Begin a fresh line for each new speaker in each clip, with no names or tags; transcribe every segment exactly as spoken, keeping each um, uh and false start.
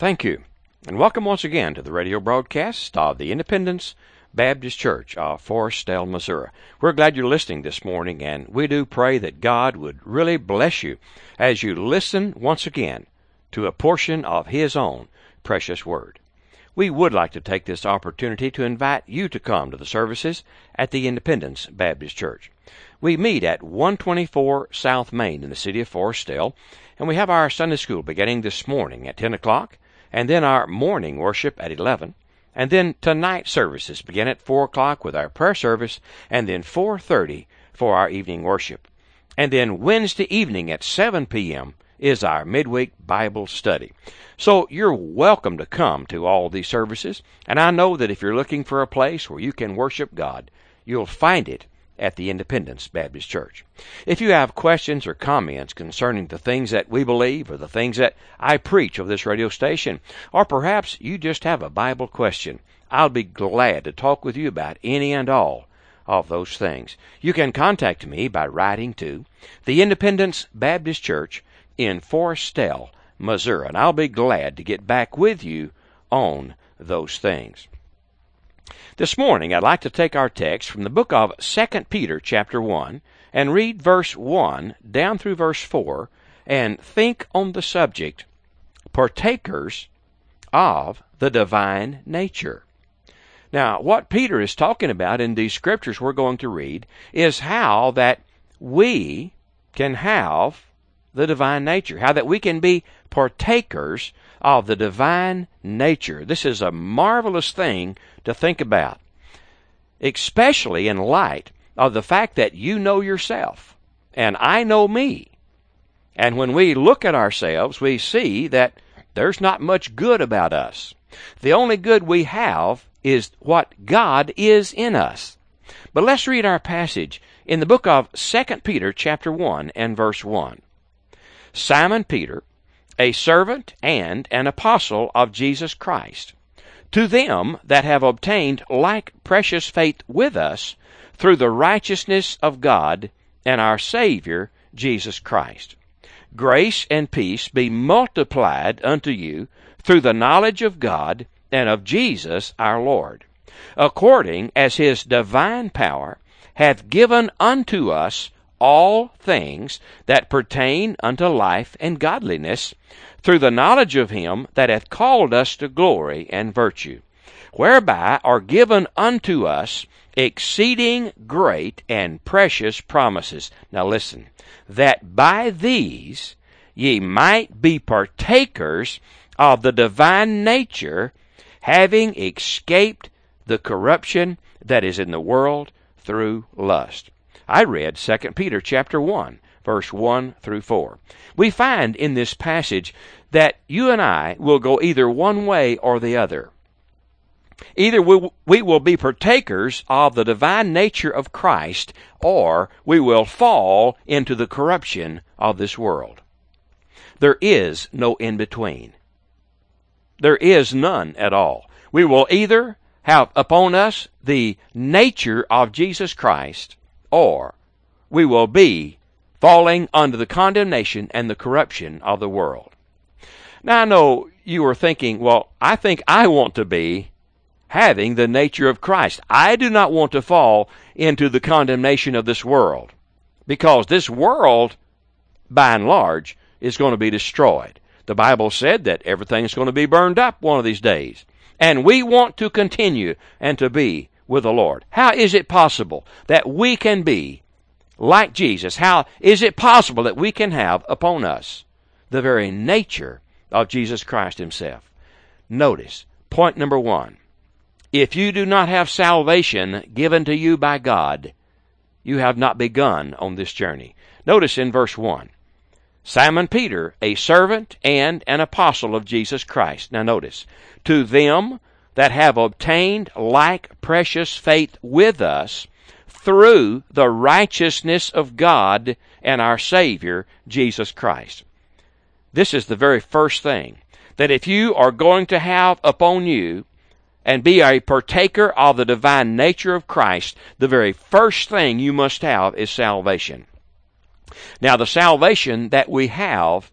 Thank you, and welcome once again to the radio broadcast of the Independence Baptist Church of Forestdale, Missouri. We're glad you're listening this morning, and we do pray that God would really bless you as you listen once again to a portion of His own precious Word. We would like to take this opportunity to invite you to come to the services at the Independence Baptist Church. We meet at one twenty-four South Main in the city of Forestdale, and we have our Sunday school beginning this morning at ten o'clock, and then our morning worship at eleven, and then tonight's services begin at four o'clock with our prayer service, and then four thirty for our evening worship. And then Wednesday evening at seven p.m. is our midweek Bible study. So you're welcome to come to all these services, and I know that if you're looking for a place where you can worship God, you'll find it at the Independence Baptist Church. If you have questions or comments concerning the things that we believe or the things that I preach of this radio station, or perhaps you just have a Bible question, I'll be glad to talk with you about any and all of those things. You can contact me by writing to the Independence Baptist Church in Forestdale, Missouri, and I'll be glad to get back with you on those things. This morning, I'd like to take our text from the book of Second Peter chapter one and read verse one down through verse four and think on the subject, partakers of the divine nature. Now, what Peter is talking about in these scriptures we're going to read is how that we can have the divine nature, how that we can be partakers of the divine nature. This is a marvelous thing to think about, especially in light of the fact that you know yourself and I know me. And when we look at ourselves, we see that there's not much good about us. The only good we have is what God is in us. But let's read our passage in the book of Second Peter chapter one and verse one. Simon Peter, a servant and an apostle of Jesus Christ, to them that have obtained like precious faith with us through the righteousness of God and our Savior Jesus Christ. Grace and peace be multiplied unto you through the knowledge of God and of Jesus our Lord, according as His divine power hath given unto us all things that pertain unto life and godliness, through the knowledge of Him that hath called us to glory and virtue, whereby are given unto us exceeding great and precious promises. Now listen, that by these ye might be partakers of the divine nature, having escaped the corruption that is in the world through lust. I read Second Peter chapter one, verse one through four. We find in this passage that you and I will go either one way or the other. Either we, we will be partakers of the divine nature of Christ, or we will fall into the corruption of this world. There is no in-between. There is none at all. We will either have upon us the nature of Jesus Christ, or we will be falling under the condemnation and the corruption of the world. Now, I know you are thinking, well, I think I want to be having the nature of Christ. I do not want to fall into the condemnation of this world, because this world, by and large, is going to be destroyed. The Bible said that everything is going to be burned up one of these days. And we want to continue and to be with the Lord. How is it possible that we can be like Jesus? How is it possible that we can have upon us the very nature of Jesus Christ Himself? Notice, point number one. If you do not have salvation given to you by God, you have not begun on this journey. Notice in verse one. Simon Peter, a servant and an apostle of Jesus Christ. Now notice, to them that have obtained like precious faith with us through the righteousness of God and our Savior, Jesus Christ. This is the very first thing, that if you are going to have upon you and be a partaker of the divine nature of Christ, the very first thing you must have is salvation. Now, the salvation that we have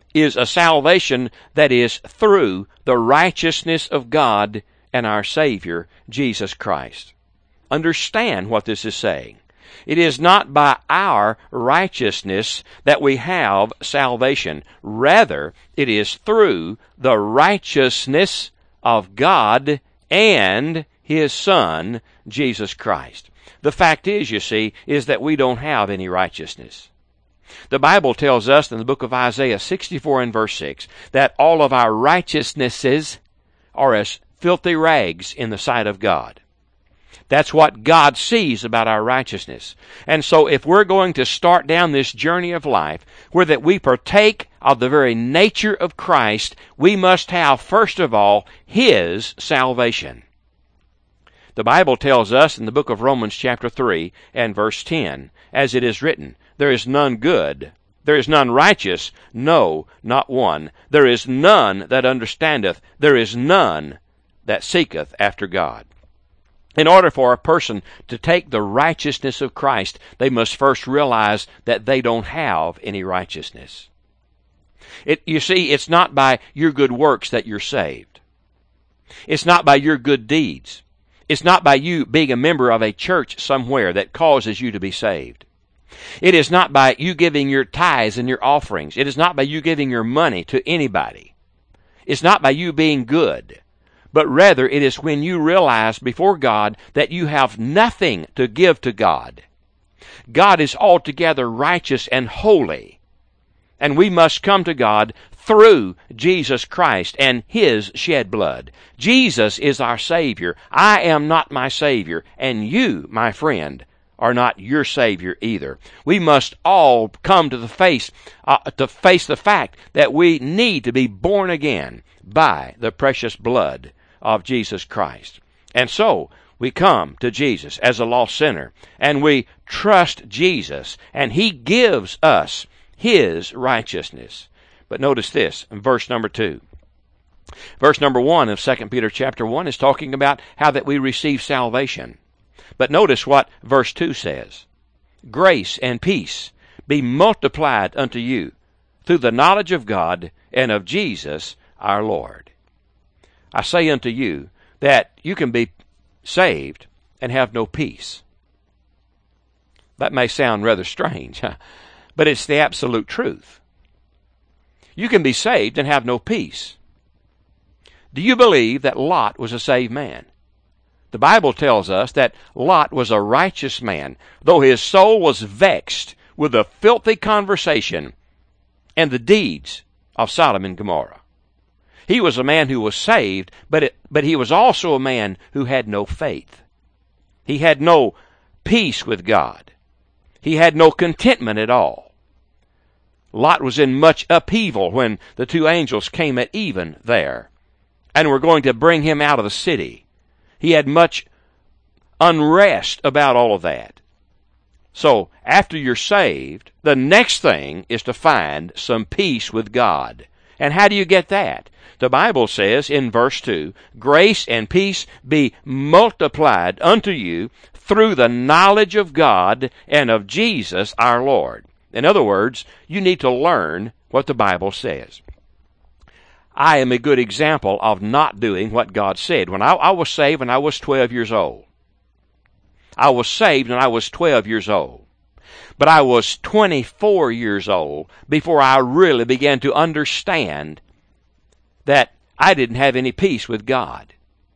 is a salvation that is through the righteousness of God and our Savior, Jesus Christ. Understand what this is saying. It is not by our righteousness that we have salvation. Rather, it is through the righteousness of God and His Son, Jesus Christ. The fact is, you see, is that we don't have any righteousness. The Bible tells us in the book of Isaiah sixty-four and verse six that all of our righteousnesses are as filthy rags in the sight of God. That's what God sees about our righteousness. And so if we're going to start down this journey of life where that we partake of the very nature of Christ, we must have, first of all, His salvation. The Bible tells us in the book of Romans chapter three and verse ten, as it is written, there is none good, there is none righteous, no, not one. There is none that understandeth, there is none that seeketh after God. In order for a person to take the righteousness of Christ, they must first realize that they don't have any righteousness. It, you see, it's not by your good works that you're saved. It's not by your good deeds. It's not by you being a member of a church somewhere that causes you to be saved. It is not by you giving your tithes and your offerings. It is not by you giving your money to anybody. It's not by you being good. But rather it is when you realize before God that you have nothing to give to God. God is altogether righteous and holy. And we must come to God through Jesus Christ and His shed blood. Jesus is our Savior. I am not my Savior. And you, my friend, are not your Savior either. We must all come to the face, uh, to face the fact that we need to be born again by the precious blood of Jesus Christ. And so we come to Jesus as a lost sinner, and we trust Jesus, and He gives us His righteousness. But notice this in verse number two. Verse number one of Second Peter chapter one is talking about how that we receive salvation. But notice what verse two says. Grace and peace be multiplied unto you through the knowledge of God and of Jesus our Lord. I say unto you that you can be saved and have no peace. That may sound rather strange, but it's the absolute truth. You can be saved and have no peace. Do you believe that Lot was a saved man? The Bible tells us that Lot was a righteous man, though his soul was vexed with the filthy conversation and the deeds of Sodom and Gomorrah. He was a man who was saved, but it, but he was also a man who had no faith. He had no peace with God. He had no contentment at all. Lot was in much upheaval when the two angels came at even there and were going to bring him out of the city. He had much unrest about all of that. So, after you're saved, the next thing is to find some peace with God. And how do you get that? The Bible says in verse two, grace and peace be multiplied unto you through the knowledge of God and of Jesus our Lord. In other words, you need to learn what the Bible says. I am a good example of not doing what God said. When I, I was saved when I was twelve years old. I was saved when I was twelve years old. But I was twenty-four years old before I really began to understand that I didn't have any peace with God.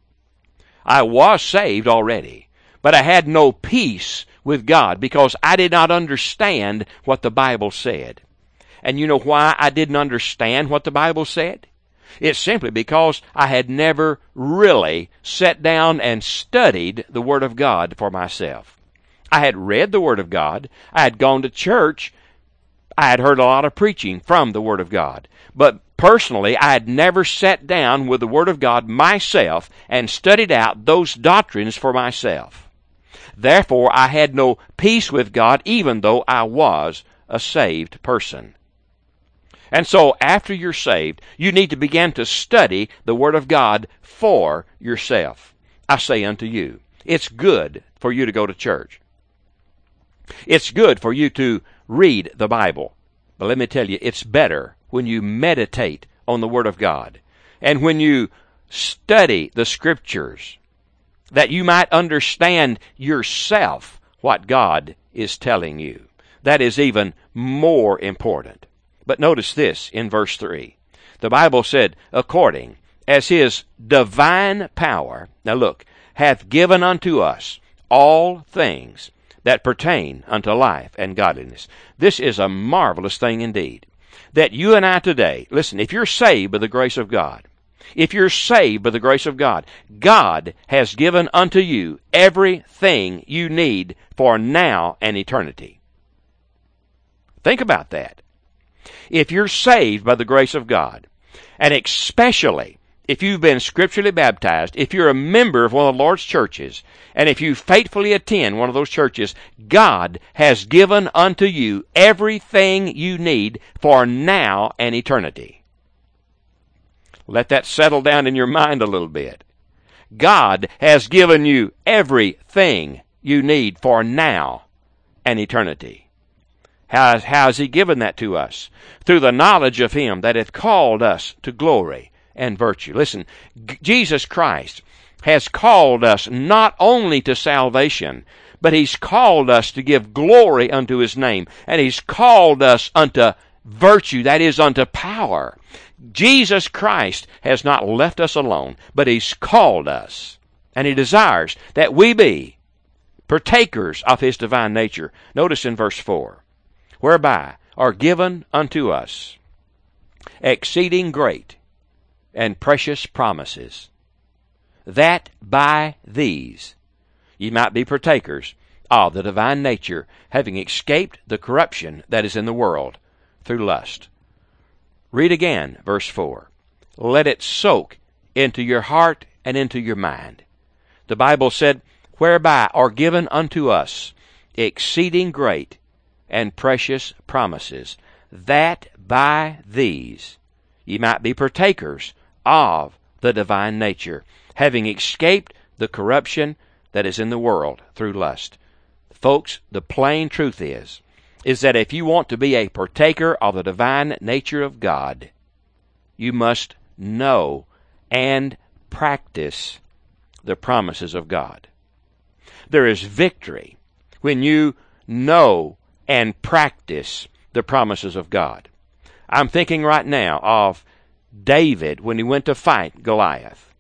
I was saved already, but I had no peace with God because I did not understand what the Bible said. And you know why I didn't understand what the Bible said? It's simply because I had never really sat down and studied the Word of God for myself. I had read the Word of God. I had gone to church. I had heard a lot of preaching from the Word of God. But personally, I had never sat down with the Word of God myself and studied out those doctrines for myself. Therefore, I had no peace with God even though I was a saved person. And so, after you're saved, you need to begin to study the Word of God for yourself. I say unto you, it's good for you to go to church. It's good for you to read the Bible. But let me tell you, it's better when you meditate on the Word of God, and when you study the Scriptures, that you might understand yourself what God is telling you. That is even more important. But notice this in verse three. The Bible said, according as his divine power, now look, hath given unto us all things that pertain unto life and godliness. This is a marvelous thing indeed. That you and I today, listen, if you're saved by the grace of God, if you're saved by the grace of God, God has given unto you everything you need for now and eternity. Think about that. If you're saved by the grace of God, and especially if you've been scripturally baptized, if you're a member of one of the Lord's churches, and if you faithfully attend one of those churches, God has given unto you everything you need for now and eternity. Let that settle down in your mind a little bit. God has given you everything you need for now and eternity. How, how has he given that to us? Through the knowledge of him that hath called us to glory and virtue. Listen, G- Jesus Christ has called us not only to salvation, but he's called us to give glory unto his name, and he's called us unto virtue, that is, unto power. Jesus Christ has not left us alone, but he's called us, and he desires that we be partakers of his divine nature. Notice in verse four, whereby are given unto us exceeding great and precious promises, that by these ye might be partakers of the divine nature, having escaped the corruption that is in the world through lust. Read again, verse four. Let it soak into your heart and into your mind. The Bible said, whereby are given unto us exceeding great and precious promises, that by these ye might be partakers of the divine nature, having escaped the corruption that is in the world through lust. Folks, the plain truth is, is that if you want to be a partaker of the divine nature of God, you must know and practice the promises of God. There is victory when you know and practice the promises of God. I'm thinking right now of David when he went to fight Goliath.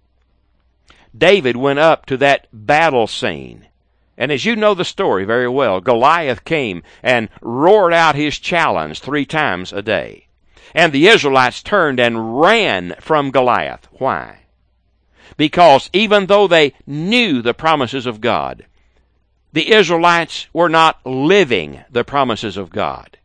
David went up to that battle scene, and as you know the story very well, Goliath came and roared out his challenge three times a day. And the Israelites turned and ran from Goliath. Why? Because even though they knew the promises of God, the Israelites were not living the promises of God.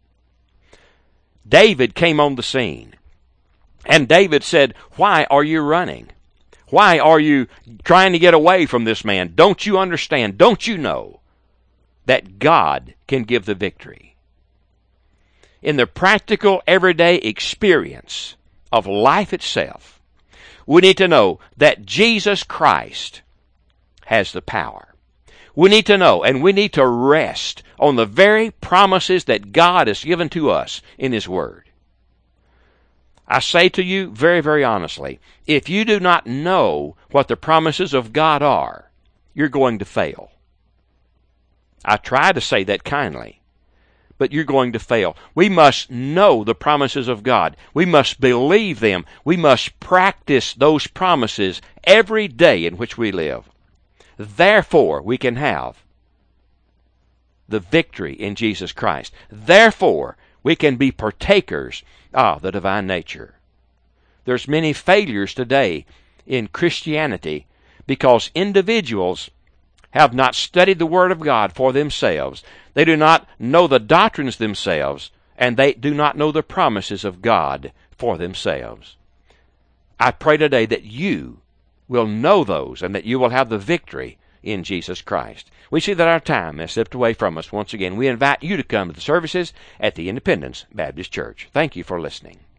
David came on the scene, and David said, why are you running? Why are you trying to get away from this man? Don't you understand? Don't you know that God can give the victory? In the practical, everyday experience of life itself, we need to know that Jesus Christ has the power. We need to know, and we need to rest on the very promises that God has given to us in his Word. I say to you very, very honestly, if you do not know what the promises of God are, you're going to fail. I try to say that kindly, but you're going to fail. We must know the promises of God. We must believe them. We must practice those promises every day in which we live. Therefore, we can have the victory in Jesus Christ. Therefore, we can be partakers of the divine nature. There's many failures today in Christianity because individuals have not studied the Word of God for themselves. They do not know the doctrines themselves, and they do not know the promises of God for themselves. I pray today that you will know those and that you will have the victory in Jesus Christ. We see that our time has slipped away from us once again. We invite you to come to the services at the Independence Baptist Church. Thank you for listening.